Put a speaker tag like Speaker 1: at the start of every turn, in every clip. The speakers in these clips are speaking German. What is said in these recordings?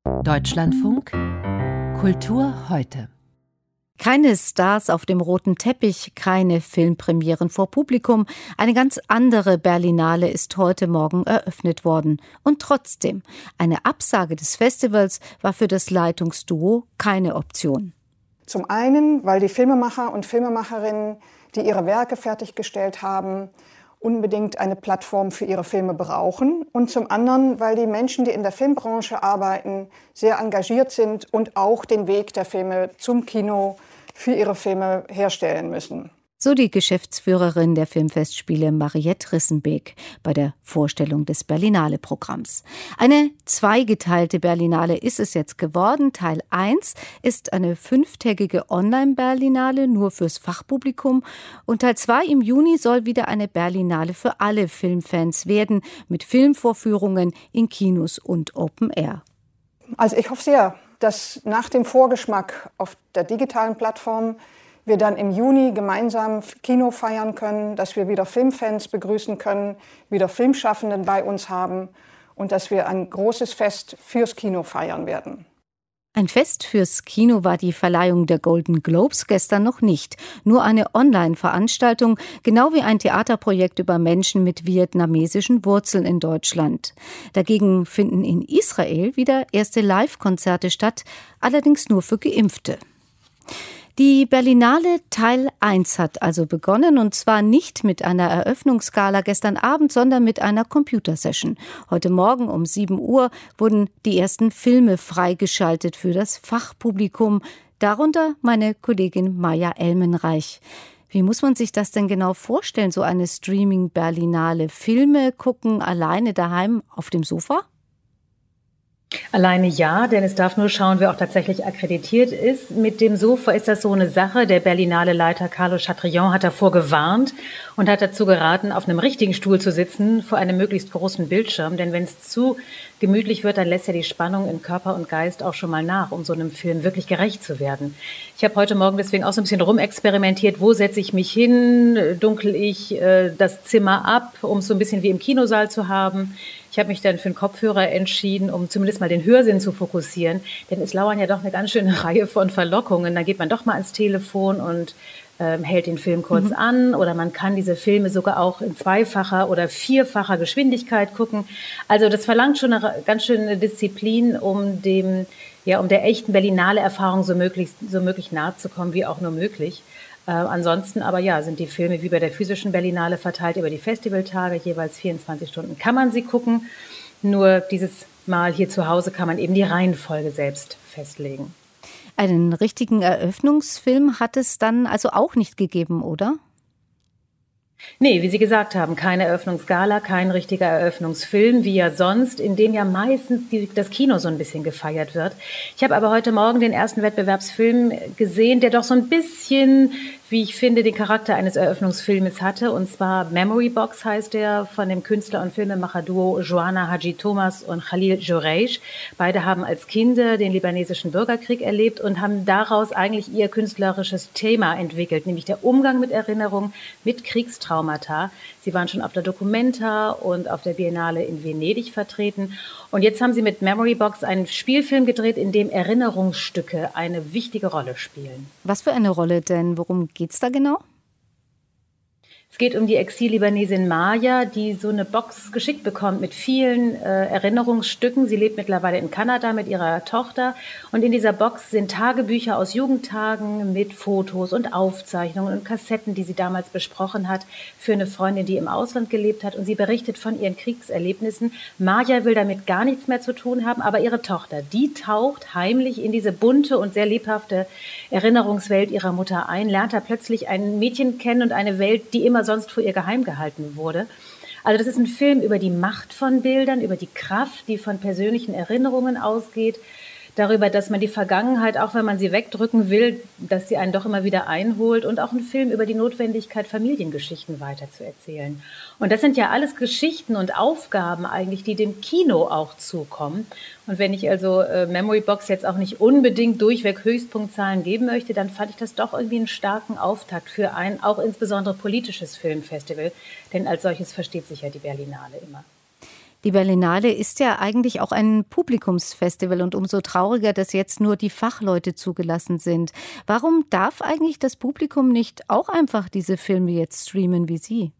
Speaker 1: Deutschlandfunk Kultur heute.
Speaker 2: Keine Stars auf dem roten Teppich, keine Filmpremieren vor Publikum. Eine ganz andere Berlinale ist heute Morgen eröffnet worden. Und trotzdem, eine Absage des Festivals war für das Leitungsduo keine Option.
Speaker 3: Zum einen, weil die Filmemacher und Filmemacherinnen, die ihre Werke fertiggestellt haben, unbedingt eine Plattform für ihre Filme brauchen. Und zum anderen, weil die Menschen, die in der Filmbranche arbeiten, sehr engagiert sind und auch den Weg der Filme zum Kino für ihre Filme herstellen müssen.
Speaker 2: So die Geschäftsführerin der Filmfestspiele Mariette Rissenbeek bei der Vorstellung des Berlinale-Programms. Eine zweigeteilte Berlinale ist es jetzt geworden. Teil 1 ist eine 5-tägige Online-Berlinale nur fürs Fachpublikum. Und Teil 2 im Juni soll wieder eine Berlinale für alle Filmfans werden, mit Filmvorführungen in Kinos und Open Air.
Speaker 3: Also ich hoffe sehr, dass nach dem Vorgeschmack auf der digitalen Plattform wir dann im Juni gemeinsam Kino feiern können, dass wir wieder Filmfans begrüßen können, wieder Filmschaffenden bei uns haben und dass wir ein großes Fest fürs Kino feiern werden.
Speaker 2: Ein Fest fürs Kino war die Verleihung der Golden Globes gestern noch nicht. Nur eine Online-Veranstaltung, genau wie ein Theaterprojekt über Menschen mit vietnamesischen Wurzeln in Deutschland. Dagegen finden in Israel wieder erste Live-Konzerte statt, allerdings nur für Geimpfte. Die Berlinale Teil 1 hat also begonnen, und zwar nicht mit einer Eröffnungsgala gestern Abend, sondern mit einer Computersession. Heute Morgen um 7 Uhr wurden die ersten Filme freigeschaltet für das Fachpublikum, darunter meine Kollegin Maja Elmenreich. Wie muss man sich das denn genau vorstellen, so eine Streaming-Berlinale? Filme gucken alleine daheim auf dem Sofa?
Speaker 4: Alleine ja, denn es darf nur schauen, wer auch tatsächlich akkreditiert ist. Mit dem Sofa ist das so eine Sache. Der Berlinale-Leiter Carlo Chatrian hat davor gewarnt und hat dazu geraten, auf einem richtigen Stuhl zu sitzen, vor einem möglichst großen Bildschirm. Denn wenn es zu gemütlich wird, dann lässt ja die Spannung in Körper und Geist auch schon mal nach, um so einem Film wirklich gerecht zu werden. Ich habe heute Morgen deswegen auch so ein bisschen rumexperimentiert. Wo setze ich mich hin? Dunkel ich das Zimmer ab, um es so ein bisschen wie im Kinosaal zu haben? Ich habe mich dann für einen Kopfhörer entschieden, um zumindest mal den Hörsinn zu fokussieren. Denn es lauern ja doch eine ganz schöne Reihe von Verlockungen. Da geht man doch mal ans Telefon und hält den Film kurz an. Oder man kann diese Filme sogar auch in 2-facher oder 4-facher Geschwindigkeit gucken. Also das verlangt schon eine ganz schöne Disziplin, um der echten Berlinale-Erfahrung so möglich nahe zu kommen, wie auch nur möglich. Ansonsten aber ja, sind die Filme wie bei der physischen Berlinale verteilt über die Festivaltage, jeweils 24 Stunden kann man sie gucken. Nur dieses Mal hier zu Hause kann man eben die Reihenfolge selbst festlegen.
Speaker 2: Einen richtigen Eröffnungsfilm hat es dann also auch nicht gegeben, oder?
Speaker 4: Nee, wie Sie gesagt haben, keine Eröffnungsgala, kein richtiger Eröffnungsfilm, wie ja sonst, in dem ja meistens das Kino so ein bisschen gefeiert wird. Ich habe aber heute Morgen den ersten Wettbewerbsfilm gesehen, der doch so ein bisschen, wie ich finde, den Charakter eines Eröffnungsfilmes hatte. Und zwar Memory Box heißt der, von dem Künstler- und Filmemacher-Duo Joanna Haji Thomas und Khalil Joureish. Beide haben als Kinder den libanesischen Bürgerkrieg erlebt und haben daraus eigentlich ihr künstlerisches Thema entwickelt, nämlich der Umgang mit Erinnerung, mit Kriegstraumata. Sie waren schon auf der Documenta und auf der Biennale in Venedig vertreten. Und jetzt haben sie mit Memory Box einen Spielfilm gedreht, in dem Erinnerungsstücke eine wichtige Rolle spielen.
Speaker 2: Was für eine Rolle denn? Worum geht's da genau?
Speaker 4: Es geht um die Exil-Libanesin Maya, die so eine Box geschickt bekommt mit vielen Erinnerungsstücken. Sie lebt mittlerweile in Kanada mit ihrer Tochter. Und in dieser Box sind Tagebücher aus Jugendtagen mit Fotos und Aufzeichnungen und Kassetten, die sie damals besprochen hat, für eine Freundin, die im Ausland gelebt hat. Und sie berichtet von ihren Kriegserlebnissen. Maya will damit gar nichts mehr zu tun haben, aber ihre Tochter, die taucht heimlich in diese bunte und sehr lebhafte Erinnerungswelt ihrer Mutter ein, lernt da plötzlich ein Mädchen kennen und eine Welt, die immer sonst vor ihr geheim gehalten wurde. Also das ist ein Film über die Macht von Bildern, über die Kraft, die von persönlichen Erinnerungen ausgeht, darüber, dass man die Vergangenheit, auch wenn man sie wegdrücken will, dass sie einen doch immer wieder einholt, und auch ein Film über die Notwendigkeit, Familiengeschichten weiterzuerzählen. Und das sind ja alles Geschichten und Aufgaben eigentlich, die dem Kino auch zukommen. Und wenn ich also Memory Box jetzt auch nicht unbedingt durchweg Höchstpunktzahlen geben möchte, dann fand ich das doch irgendwie einen starken Auftakt für ein auch insbesondere politisches Filmfestival. Denn als solches versteht sich ja die Berlinale immer.
Speaker 2: Die Berlinale ist ja eigentlich auch ein Publikumsfestival und umso trauriger, dass jetzt nur die Fachleute zugelassen sind. Warum darf eigentlich das Publikum nicht auch einfach diese Filme jetzt streamen wie Sie?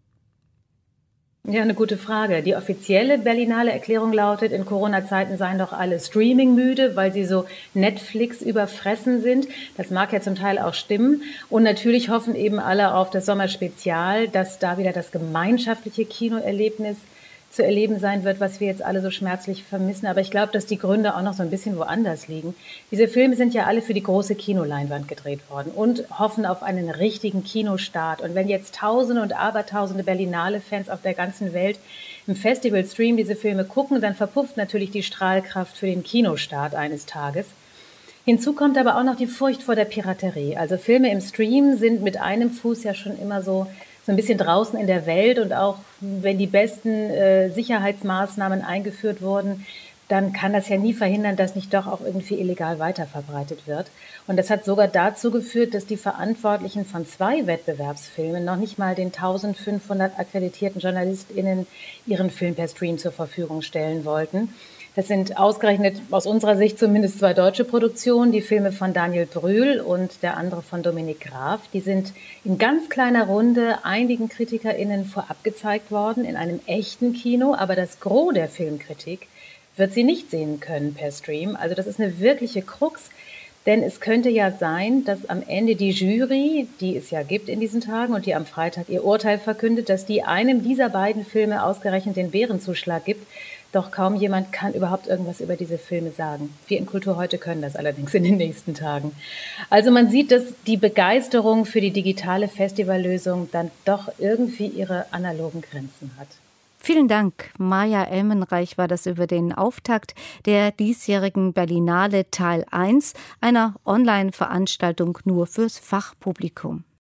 Speaker 4: Ja, eine gute Frage. Die offizielle Berlinale Erklärung lautet, in Corona-Zeiten seien doch alle Streaming-müde, weil sie so Netflix überfressen sind. Das mag ja zum Teil auch stimmen. Und natürlich hoffen eben alle auf das Sommerspezial, dass da wieder das gemeinschaftliche Kinoerlebnis zu erleben sein wird, was wir jetzt alle so schmerzlich vermissen. Aber ich glaube, dass die Gründe auch noch so ein bisschen woanders liegen. Diese Filme sind ja alle für die große Kinoleinwand gedreht worden und hoffen auf einen richtigen Kinostart. Und wenn jetzt Tausende und Abertausende Berlinale-Fans auf der ganzen Welt im Festivalstream diese Filme gucken, dann verpufft natürlich die Strahlkraft für den Kinostart eines Tages. Hinzu kommt aber auch noch die Furcht vor der Piraterie. Also Filme im Stream sind mit einem Fuß ja schon immer so ein bisschen draußen in der Welt, und auch wenn die besten Sicherheitsmaßnahmen eingeführt wurden, dann kann das ja nie verhindern, dass nicht doch auch irgendwie illegal weiterverbreitet wird. Und das hat sogar dazu geführt, dass die Verantwortlichen von 2 Wettbewerbsfilmen noch nicht mal den 1500 akkreditierten JournalistInnen ihren Film per Stream zur Verfügung stellen wollten. Das sind ausgerechnet aus unserer Sicht zumindest 2 deutsche Produktionen, die Filme von Daniel Brühl und der andere von Dominik Graf. Die sind in ganz kleiner Runde einigen KritikerInnen vorab gezeigt worden in einem echten Kino, aber das Gros der Filmkritik wird sie nicht sehen können per Stream. Also das ist eine wirkliche Krux, denn es könnte ja sein, dass am Ende die Jury, die es ja gibt in diesen Tagen und die am Freitag ihr Urteil verkündet, dass die einem dieser beiden Filme ausgerechnet den Bärenzuschlag gibt. Doch kaum jemand kann überhaupt irgendwas über diese Filme sagen. Wir in Kultur heute können das allerdings in den nächsten Tagen. Also man sieht, dass die Begeisterung für die digitale Festivallösung dann doch irgendwie ihre analogen Grenzen hat.
Speaker 2: Vielen Dank. Maja Elmenreich war das über den Auftakt der diesjährigen Berlinale Teil 1, einer Online-Veranstaltung nur fürs Fachpublikum.